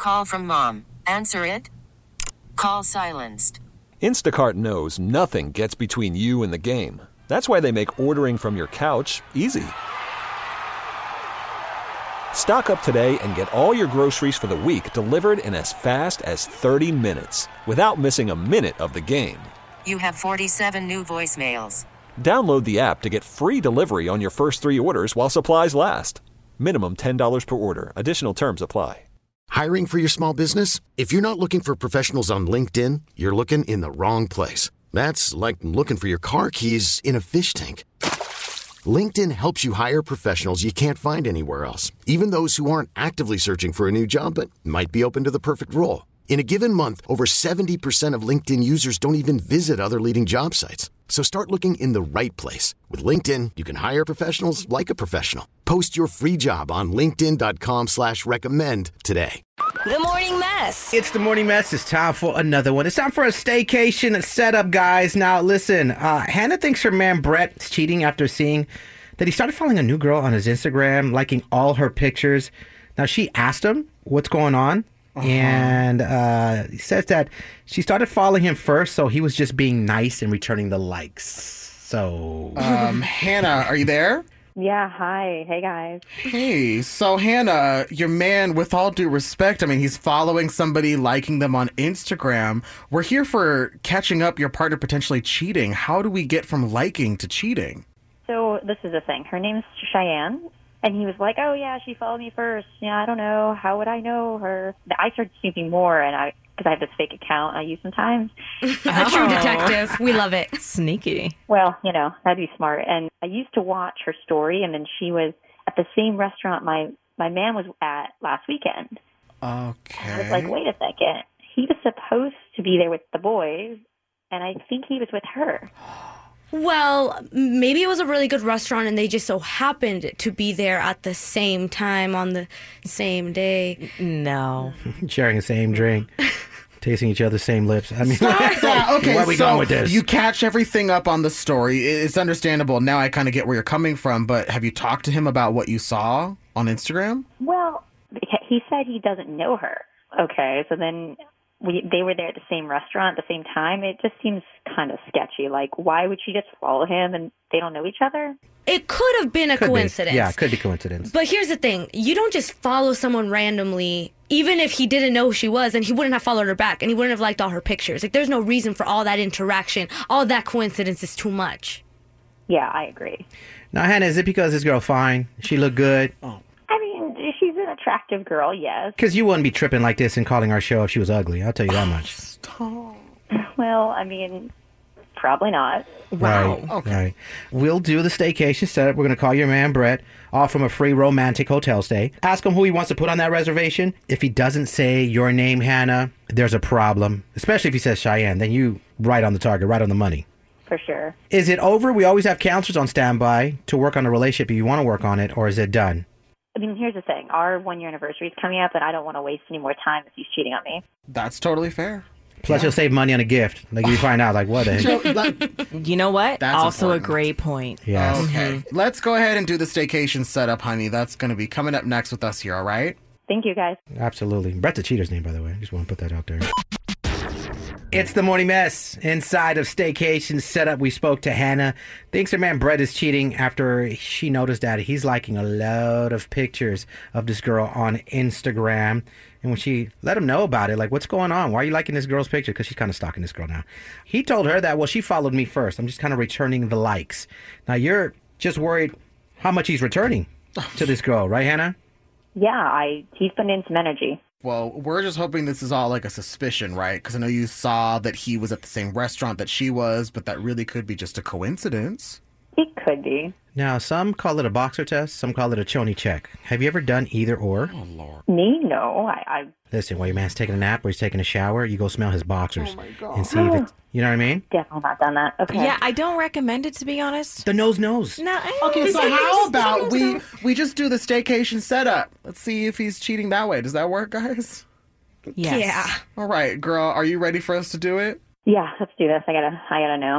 Call from mom. Answer it. Call silenced. Instacart knows nothing gets between you and the game. That's why they make ordering from your couch easy. Stock up today and get all your groceries for the week delivered in as fast as 30 minutes without missing a minute of the game. You have 47 new voicemails. Download the app to get free delivery on your first 3 orders while supplies last. Minimum $10 per order. Additional terms apply. Hiring for your small business? If you're not looking for professionals on LinkedIn, you're looking in the wrong place. That's like looking for your car keys in a fish tank. LinkedIn helps you hire professionals you can't find anywhere else, even those who aren't actively searching for a new job but might be open to the perfect role. In a given month, over 70% of LinkedIn users don't even visit other leading job sites. So start looking in the right place. With LinkedIn, you can hire professionals like a professional. Post your free job on linkedin.com/recommend today. The Morning Mess. It's the Morning Mess. It's time for another one. It's time for a staycation setup, guys. Now, listen, Hannah thinks her man Brett is cheating after seeing that he started following a new girl on his Instagram, liking all her pictures. Now, she asked him what's going on. And he says that she started following him first, so he was just being nice and returning the likes. So, Hannah, are you there? Yeah, hi. Hey, guys. Hey, so Hannah, your man, with all due respect, I mean, he's following somebody, liking them on Instagram. We're here for catching up your partner potentially cheating. How do we get from liking to cheating? So this is the thing. Her name's Cheyenne. And he was like, oh, yeah, she followed me first. Yeah, I don't know. How would I know her? I started snooping more, and because I have this fake account I use sometimes. A true detective. We love it. Sneaky. Well, that'd be smart. And I used to watch her story, and then she was at the same restaurant my man was at last weekend. Okay. I was like, wait a second. He was supposed to be there with the boys, and I think he was with her. Well, maybe it was a really good restaurant and they just so happened to be there at the same time on the same day. No. sharing the same drink, tasting each other's same lips. I mean, okay, where are we going with this? You catch everything up on the story. It's understandable. Now I kind of get where you're coming from, but have you talked to him about what you saw on Instagram? Well, he said he doesn't know her. Okay, so then they were there at the same restaurant at the same time. It just seems kind of sketchy. Like, why would she just follow him and they don't know each other? It could have been a coincidence. Yeah, it could be coincidence. But here's the thing. You don't just follow someone randomly, even if he didn't know who she was, and he wouldn't have followed her back, and he wouldn't have liked all her pictures. Like, there's no reason for all that interaction. All that coincidence is too much. Yeah, I agree. Now, Hannah, is it because this girl fine? She look good? I mean, she's an attractive girl, yes. Because you wouldn't be tripping like this and calling our show if she was ugly. I'll tell you that much. Well, I mean, probably not. Wow. Right, okay. Right. We'll do the staycation setup. We're going to call your man, Brett, offer him a free romantic hotel stay. Ask him who he wants to put on that reservation. If he doesn't say your name, Hannah, there's a problem. Especially if he says Cheyenne. Then you right on the target, right on the money. For sure. Is it over? We always have counselors on standby to work on a relationship if you want to work on it, or is it done? I mean, here's the thing. Our 1-year anniversary is coming up, and I don't want to waste any more time if he's cheating on me. That's totally fair. Plus, you'll save money on a gift. Like, you find out, like, what the heck? You know what? That's also important. A great point. Yes. Okay. Let's go ahead and do the staycation setup, honey. That's going to be coming up next with us here, all right? Thank you, guys. Absolutely. Brett's a cheater's name, by the way. I just want to put that out there. It's the Morning Mess. Inside of Staycation Setup, we spoke to Hannah. Thinks her man Brett is cheating after she noticed that he's liking a lot of pictures of this girl on Instagram. And when she let him know about it, like, what's going on? Why are you liking this girl's picture? Because she's kind of stalking this girl now. He told her that, well, she followed me first. I'm just kind of returning the likes. Now, you're just worried how much he's returning to this girl, right, Hannah? Yeah, he's putting in some energy. Well, we're just hoping this is all like a suspicion, right? Because I know you saw that he was at the same restaurant that she was, but that really could be just a coincidence. It could be. Now, some call it a boxer test, some call it a choni check. Have you ever done either or? Oh, Lord. Me? No. I Listen, while your man's taking a nap or he's taking a shower, you go smell his boxers. Oh, my God. And see if it's, you know what I mean? Definitely not done that. Okay. Yeah, I don't recommend it, to be honest. The nose knows. No. Okay, so how about we just do the staycation setup? Let's see if he's cheating that way. Does that work, guys? Yes. Yeah. All right, girl, are you ready for us to do it? Yeah, let's do this. I gotta know.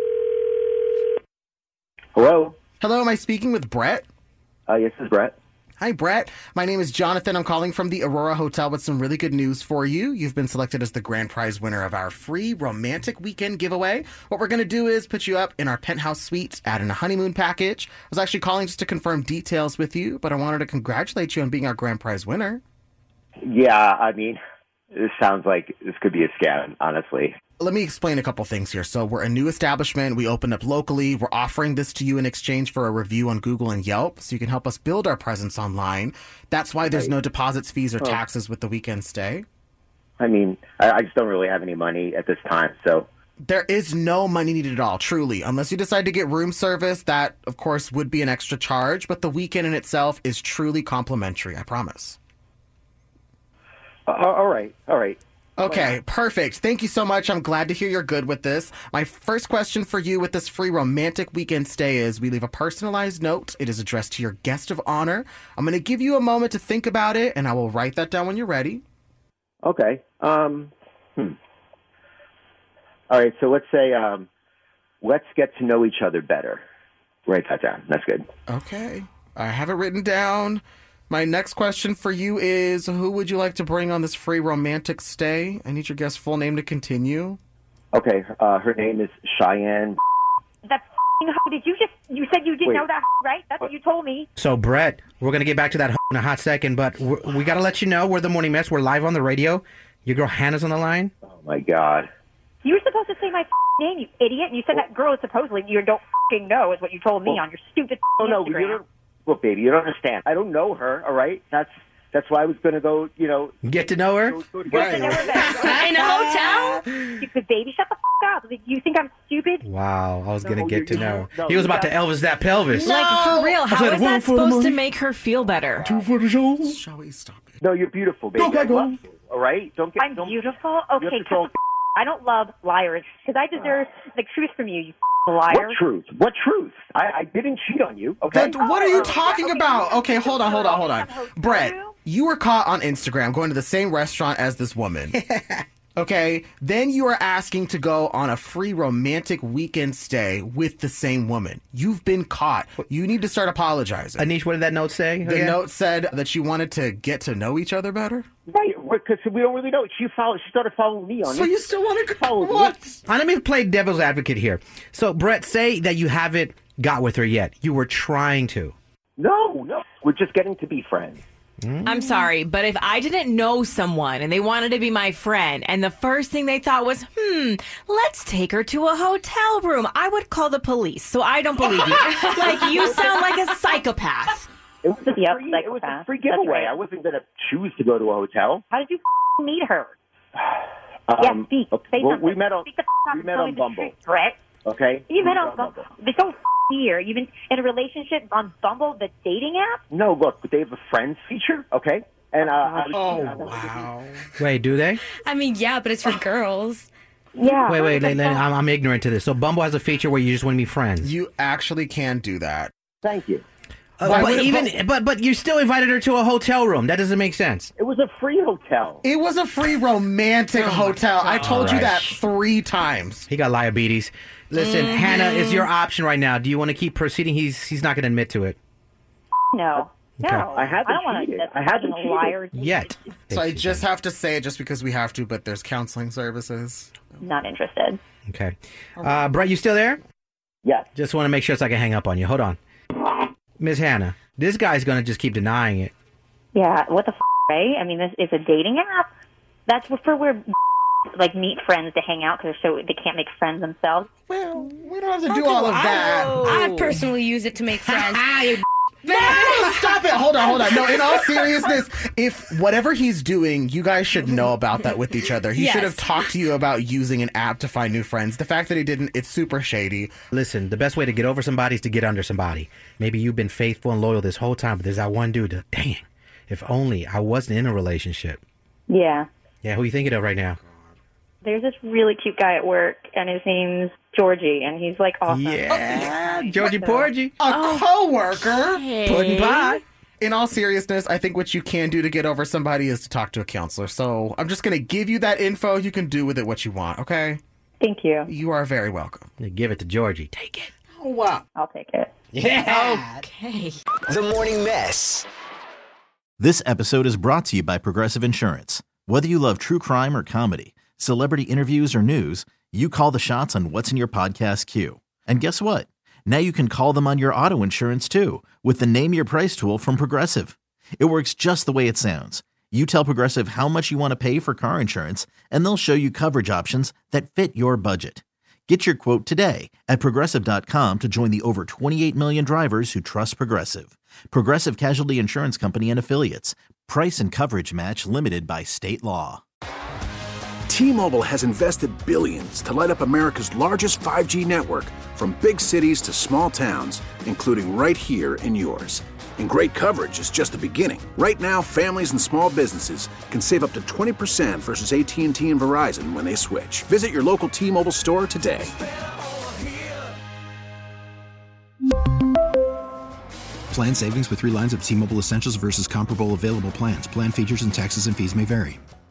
Hello. Hello, am I speaking with Brett? Yes, this is Brett. Hi, Brett. My name is Jonathan. I'm calling from the Aurora Hotel with some really good news for you. You've been selected as the grand prize winner of our free romantic weekend giveaway. What we're going to do is put you up in our penthouse suites, add in a honeymoon package. I was actually calling just to confirm details with you, but I wanted to congratulate you on being our grand prize winner. Yeah, I mean, this sounds like this could be a scam, honestly. Let me explain a couple things here. So we're a new establishment. We opened up locally. We're offering this to you in exchange for a review on Google and Yelp so you can help us build our presence online. That's why there's no deposits, fees, or taxes with the weekend stay. I mean, I just don't really have any money at this time, so... There is no money needed at all, truly. Unless you decide to get room service, that, of course, would be an extra charge, but the weekend in itself is truly complimentary, I promise. All right. Okay, perfect. Thank you so much. I'm glad to hear you're good with this. My first question for you with this free romantic weekend stay is we leave a personalized note. It is addressed to your guest of honor. I'm going to give you a moment to think about it, and I will write that down when you're ready. Okay. All right, so let's say, let's get to know each other better. Write that down. That's good. Okay. I have it written down. My next question for you is, who would you like to bring on this free romantic stay? I need your guest's full name to continue. Okay, her name is Cheyenne. That hoe, you said you didn't know that, right? That's what you told me. So, Brett, we're going to get back to that in a hot second, but we got to let you know we're the Morning Mess. We're live on the radio. Your girl Hannah's on the line. Oh, my God. You were supposed to say my name, you idiot. And you said that girl is supposedly you don't know is what you told me on your stupid Instagram. Look, baby, you don't understand. I don't know her, all right? That's why I was going to go, Get to know her? Get to know her in a hotel? Stupid baby, shut the up. You think I'm stupid? Wow, I was going to get to know her. He was about to Elvis that pelvis. Like, for real, how is that supposed to make her feel better? Shall we stop it? No, you're beautiful, baby. I love you, all right? I'm beautiful? Okay, I don't love liars, because I deserve the truth from you, liar. What truth? I didn't cheat on you, okay? What are you talking about? Okay, hold on. Brett, you were caught on Instagram going to the same restaurant as this woman. Okay, then you are asking to go on a free romantic weekend stay with the same woman. You've been caught. You need to start apologizing. Anish, what did that note say? The note said that you wanted to get to know each other better? Right, because we don't really know. She started following me on it. So you still want to follow me? What? Let me play devil's advocate here. So, Brett, say that you haven't got with her yet. You were trying to. No. We're just getting to be friends. I'm sorry, but if I didn't know someone and they wanted to be my friend and the first thing they thought was, let's take her to a hotel room, I would call the police. So I don't believe you. Like, you sound like a psychopath. It was a free giveaway. Right. I wasn't going to choose to go to a hotel. How did you meet her? Speak. Say something. We met on Bumble. Brett. Okay? You met on Bumble. This whole year, you've been in a relationship on Bumble, the dating app? No, look, they have a friends feature, okay? And wow. Wait, do they? I mean, yeah, but it's for girls. Yeah. Wait, I'm ignorant to this. So Bumble has a feature where you just want to be friends. You actually can do that. Thank you. But you still invited her to a hotel room. That doesn't make sense. It was a free hotel. It was a free romantic hotel. I told you that 3 times. He got diabetes. Listen, Hannah, is your option right now. Do you want to keep proceeding? He's not going to admit to it. No. Okay. No. I haven't cheated. I haven't liar yet. So I just have to say it just because we have to, but there's counseling services. Not interested. Okay. Brett, you still there? Yes. Just want to make sure so I can hang up on you. Hold on. Miss Hannah, this guy's going to just keep denying it. Yeah, what the right? I mean, this is a dating app. That's for where meet friends to hang out because they can't make friends themselves. Well, we don't have to do all of that. I've personally used it to make friends. Stop it. Hold on. No, in all seriousness, if whatever he's doing, you guys should know about that with each other. He should have talked to you about using an app to find new friends. The fact that he didn't, it's super shady. Listen, the best way to get over somebody is to get under somebody. Maybe you've been faithful and loyal this whole time, but there's that one dude that, dang, if only I wasn't in a relationship. Yeah. Yeah, who are you thinking of right now? There's this really cute guy at work, and his name's Georgie, and he's awesome. Yeah, Georgie Porgy. A coworker. Pudding pie. In all seriousness, I think what you can do to get over somebody is to talk to a counselor. So I'm just going to give you that info. You can do with it what you want, okay? Thank you. You are very welcome. Give it to Georgie. Take it. Oh, wow. I'll take it. Yeah. Okay. The Morning Mess. This episode is brought to you by Progressive Insurance. Whether you love true crime or comedy, celebrity interviews or news, you call the shots on what's in your podcast queue. And guess what? Now you can call them on your auto insurance too with the Name Your Price tool from Progressive. It works just the way it sounds. You tell Progressive how much you want to pay for car insurance, and they'll show you coverage options that fit your budget. Get your quote today at Progressive.com to join the over 28 million drivers who trust Progressive. Progressive Casualty Insurance Company and Affiliates. Price and coverage match limited by state law. T-Mobile has invested billions to light up America's largest 5G network, from big cities to small towns, including right here in yours. And great coverage is just the beginning. Right now, families and small businesses can save up to 20% versus AT&T and Verizon when they switch. Visit your local T-Mobile store today. Plan savings with 3 lines of T-Mobile Essentials versus comparable available plans. Plan features and taxes and fees may vary.